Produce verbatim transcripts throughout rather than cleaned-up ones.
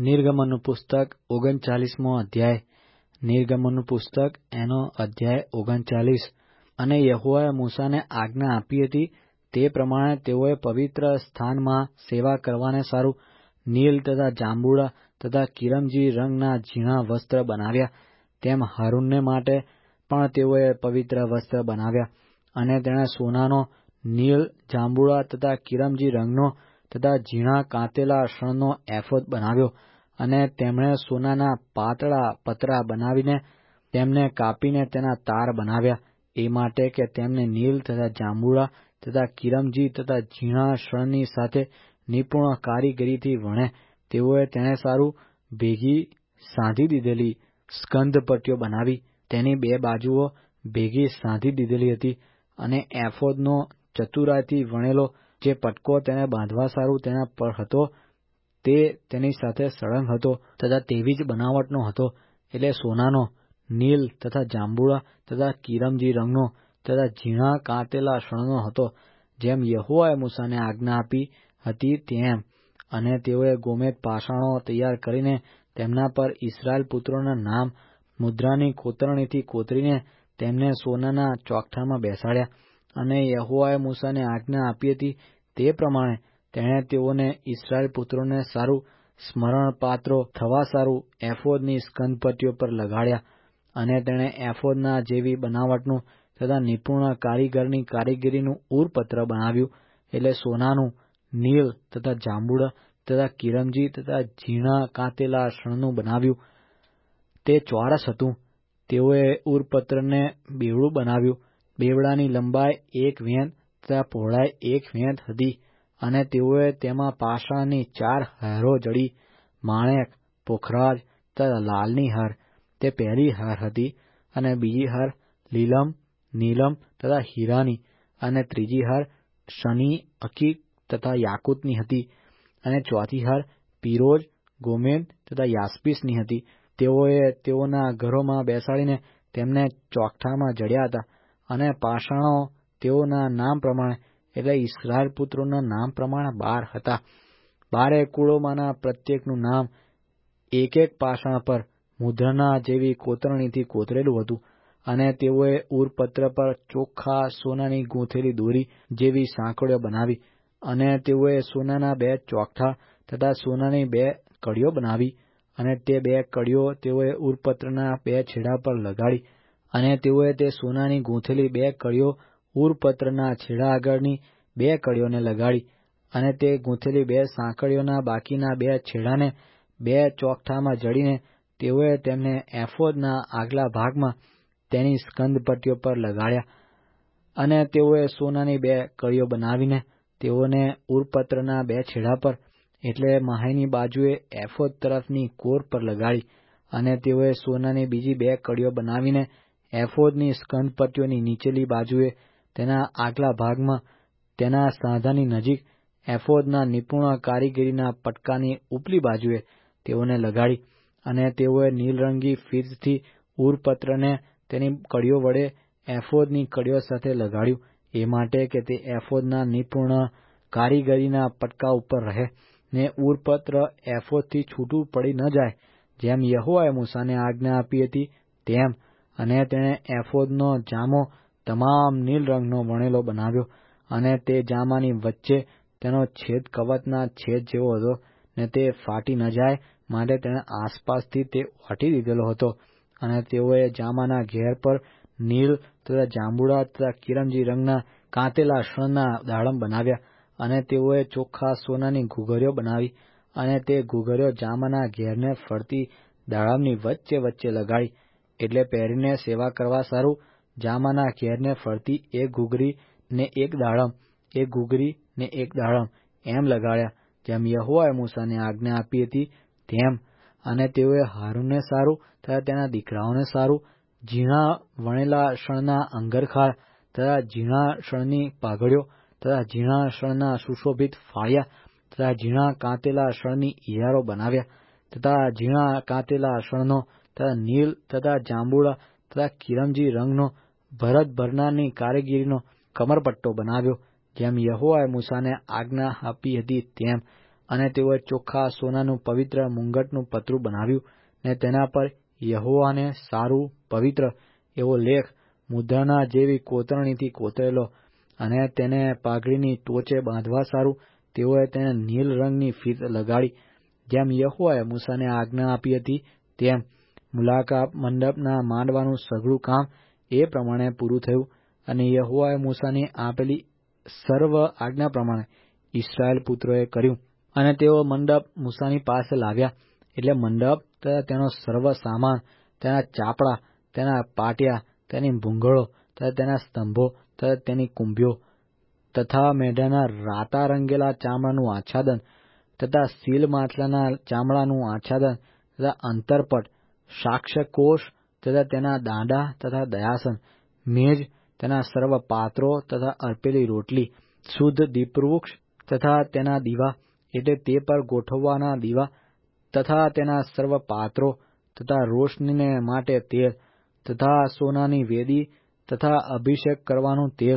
નિર્ગમનનું પુસ્તક ઓગણચાલીસમો અધ્યાય. નિર્ગમનનું પુસ્તક એનો અધ્યાય ઓગણચાલીસ. અને યહોવાએ મૂસાને આજ્ઞા આપી હતી તે પ્રમાણે તેઓએ પવિત્ર સ્થાનમાં સેવા કરવાને સારું નીલ તથા જાંબુડા તથા કિરમજી રંગના ઝીણા વસ્ત્ર બનાવ્યા. તેમ હારૂનને માટે પણ તેઓએ પવિત્ર વસ્ત્ર બનાવ્યા. અને તેણે સોનાનો, નીલ, જાંબુડા તથા કિરમજી રંગનો તથા ઝીણા કાંતેલા શણનો એફોદ બનાવ્યો. અને તેમણે સોનાના પાતળા પતરા બનાવીને તેમને કાપીને તેના તાર બનાવ્યા, એ માટે કે તેમને નીલ તથા જાંબુડા તથા કિરમજી તથા ઝીણા શણની સાથે નિપુણ કારીગરીથી વણે. તેઓએ તેને સારું ભેગી સાંધી દીધેલી સ્કંધપટ્ટીઓ બનાવી. તેની બે બાજુઓ ભેગી સાંધી દીધેલી હતી. અને એફોદનો ચતુરાઈથી વણેલો જે પટકો તેને બાંધવા સારું તેના પર હતો તે તેની સાથે સળંગ હતો તથા તેવી જ બનાવટનો હતો, એટલે સોનાનો, નીલ તથા જાંબુડા તથા કિરમજી રંગનો તથા ઝીણા કાંતેલા શણનો હતો, જેમ યહોવાએ મૂસાને આજ્ઞા આપી હતી તેમ. અને તેઓએ ગોમેદ પાષાણો તૈયાર કરીને તેમના પર ઇસ્રાયેલ પુત્રોના નામ મુદ્રાની કોતરણીથી કોતરીને તેમને સોનાના ચોકઠામાં બેસાડ્યા. અને યહોવાએ મૂસાને આજ્ઞા આપી હતી તે પ્રમાણે તેણે તેઓને ઇસ્રાયેલ પુત્રોને સારું સ્મરણપાત્રો થવા સારું એફોદની સ્કંધપટ્ટીઓ પર લગાડ્યા. અને તેણે એફોદના જેવી બનાવટનું તથા નિપુણ કારીગરની કારીગરીનું ઉરપત્ર બનાવ્યું, એટલે સોનાનું, નીલ તથા જાંબુડા તથા કિરમજી તથા ઝીણા કાંતેલા શણનું બનાવ્યું. તે ચોરસ હતું. તેઓએ ઉરપત્રને બેવડું બનાવ્યું. બેવડાની લંબાઈ એક વેંત તથા પહોળાઈ એક વેંત હતી. અને તેઓએ તેમાં પાષાણની ચાર હારો જડી, માણેક, પોખરાજ તથા લાલની હાર તે પહેલી હાર હતી. અને બીજી હાર લીલમ, નીલમ તથા હીરાની. અને ત્રીજી હાર શની, અકીક તથા યાકૂતની હતી. અને ચોથી હાર પીરોજ, ગોમેદ તથા યાસ્પીસની હતી. તેઓએ તેઓના ઘરોમાં બેસાડીને તેમને ચોકઠામાં જડ્યા હતા. અને પાષાણો તેઓના નામ પ્રમાણે, એટલે ઇસ્રાયેલ પુત્રોના નામ પ્રમાણે બાર હતા. બારે કુળોમાંના પ્રત્યેકનું નામ એક એક પાષાણ પર મુદ્રના જેવી કોતરણીથી કોતરેલું હતું. અને તેઓએ ઉરપત્ર પર ચોખ્ખા સોનાની ગૂંથેલી દોરી જેવી સાંકળીઓ બનાવી. અને તેઓએ સોનાના બે ચોકઠા તથા સોનાની બે કડીઓ બનાવી. અને તે બે કડીઓ તેઓએ ઉરપત્રના બે છેડા પર લગાડી. અને તેઓએ તે સોનાની ગૂંથેલી બે કડીઓ ઉરપત્રના છેડા આગળની બે કડીઓને લગાડી. અને તે ગૂંથેલી બે સાંકળીઓના બાકીના બે છેડાને બે ચોકઠામાં જડીને તેઓએ તેમને એફોદના આગલા ભાગમાં તેની સ્કંધપટ્ટીઓ પર લગાડ્યા. અને તેઓએ સોનાની બે કડીઓ બનાવીને તેઓને ઉરપત્રના બે છેડા પર, એટલે મહાઈની બાજુએ એફોદ તરફની કોર પર લગાડી. અને તેઓએ સોનાની બીજી બે કડીઓ બનાવીને એફોદની સ્કંધપટ્ટીઓની નીચેલી બાજુએ તેના આગલા ભાગમાં તેના સાંધાની નજીક એફોદના નિપુણ કારીગરીના પટકાની ઉપલી બાજુએ તેઓને લગાડી. અને તેઓએ નીલરંગી ફીતથી ઉરપત્રને તેની કડીઓ વડે એફોદની કડીઓ સાથે લગાડ્યું, એ માટે કે તે એફોદના નિપુણ કારીગરીના પટકા ઉપર રહે ને ઉરપત્ર એફોદથી છૂટું પડી ન જાય, જેમ યહોવાએ મૂસાને આજ્ઞા આપી હતી તેમ. અને તેણે એફોદનો જામો તમામ નીલ રંગનો વણેલો બનાવ્યો. અને તે જામાની વચ્ચે તેનો છેદ કવચના છેદ જેવો હતો, ને તે ફાટી ન જાય માટે તેણે આસપાસથી તે વાટી દીધેલો હતો. અને તેઓએ જામાના ઘેર પર નીલ તથા જાંબુડા તથા કિરમજી રંગના કાંતેલા શણના દાડમ બનાવ્યા. અને તેઓએ ચોખ્ખા સોનાની ઘૂઘરીઓ બનાવી. અને તે ઘૂઘરીઓ જામાના ઘેરને ફરતી દાડમની વચ્ચે વચ્ચે લગાડી, એટલે પહેરીને સેવા કરવા સારું જામાના ઘેરને ફરતી એક ઘૂઘરી ને એક દાડમ, એક ઘૂઘરી ને એક દાડમ એમ લગાડ્યા, જેમ યહોવાએ મૂસાને આજ્ઞા આપી હતી તેમ. અને તેઓએ હારૂનને સારું તથા તેના દીકરાઓને સારું ઝીણા વણેલા શણના અંગરખાળ તથા ઝીણા શણની પાઘડીઓ તથા ઝીણા શણના સુશોભિત ફાળિયા તથા ઝીણા કાંતેલા શણની ઇયારો બનાવ્યા. તથા ઝીણા કાંતેલા શણનો તથા નીલ તથા જાંબુડા તથા કિરમજી રંગનો ભરત ભરનારની કારીગરીનો કમરપટ્ટો બનાવ્યો, જેમ યહોવાએ મૂસાને આજ્ઞા આપી હતી તેમ. અને તેઓએ ચોખ્ખા સોનાનું પવિત્ર મુંગટનું પતરું બનાવ્યું, ને તેના પર યહોવાને સારું પવિત્ર એવો લેખ મુદ્રણા જેવી કોતરણીથી કોતરેલો, અને તેને પાઘડીની ટોચે બાંધવા સારું તેઓએ તેને નીલ રંગની ફીત લગાડી, જેમ યહોવાએ મૂસાને આજ્ઞા આપી હતી તેમ. મુલાકાત મંડપના માંડવાનું સઘળું કામ એ પ્રમાણે પૂરું થયું, અને યહોવાએ મૂસાને આપેલી સર્વ આજ્ઞા પ્રમાણે ઇસ્રાયેલ પુત્રોએ કર્યું. અને તેઓ મંડપ મૂસાની પાસે લાવ્યા, એટલે મંડપ તથા તેનો સર્વ સામાન, તેના ચાપડા, તેના પાટિયા, તેની ભૂંગળો તથા તેના સ્તંભો તથા તેની કુંભીઓ, તથા મેઢાના રાતા રંગેલા ચામડાનું આચ્છાદન, તથા સીલ માટલાના ચામડાનું આચ્છાદન, તથા અંતરપટ, સાક્ષ્યકોષ તથા તેના દાંડા, તથા દયાસન, મેજ, તેના સર્વ પાત્રો, તથા અર્પેલી રોટલી, શુદ્ધ દીપવૃક્ષ તથા તેના દીવા, એટલે તે પર ગોઠવવાના દીવા, તથા તેના સર્વ પાત્રો, તથા રોશનીને માટે તેલ, તથા સોનાની વેદી, તથા અભિષેક કરવાનું તેલ,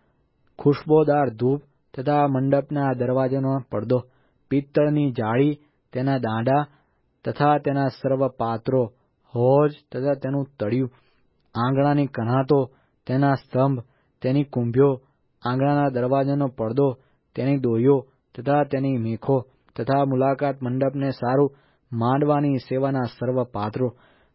ખુશ્બોદાર ધૂપ, તથા મંડપના દરવાજાનો પડદો, પિત્તળની જાળી, તેના દાંડા, તથા તેના સર્વ પાત્રો, હોજ તથા તેનું તળિયું, આંગણાની કણાતો, તેના સ્તંભ, તેની કુંભીઓ, આંગણાના દરવાજાનો પડદો, તેની દોરીઓ તથા તેની મેખો, તથા મુલાકાત મંડપને સારું માંડવાની સેવાના સર્વ પાત્રો,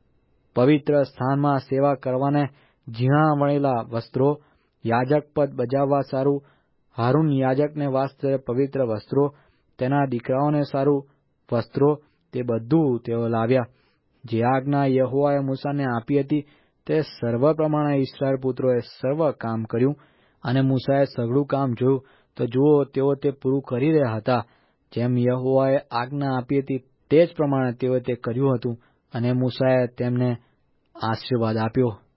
પવિત્ર સ્થાનમાં સેવા કરવાને ઝીણા વણેલા વસ્ત્રો, યાજક પદ બજાવવા સારું હારૂન યાજકને વાસ્તે પવિત્ર વસ્ત્રો, તેના દીકરાઓને સારું વસ્ત્રો, તે બધું તેઓ લાવ્યા. જે આજ્ઞા યહોવાએ મૂસાને આપી હતી તે સર્વ પ્રમાણે ઇસ્રાયેલ પુત્રોએ સર્વ કામ કર્યું. અને મૂસાએ સઘળું કામ જોયું, તો જુઓ, તેઓ તે પૂરું કરી રહ્યા હતા. જેમ યહોવાએ આજ્ઞા આપી હતી તે જ પ્રમાણે તેઓએ તે કર્યું હતું, અને મૂસાએ તેમને આશીર્વાદ આપ્યો.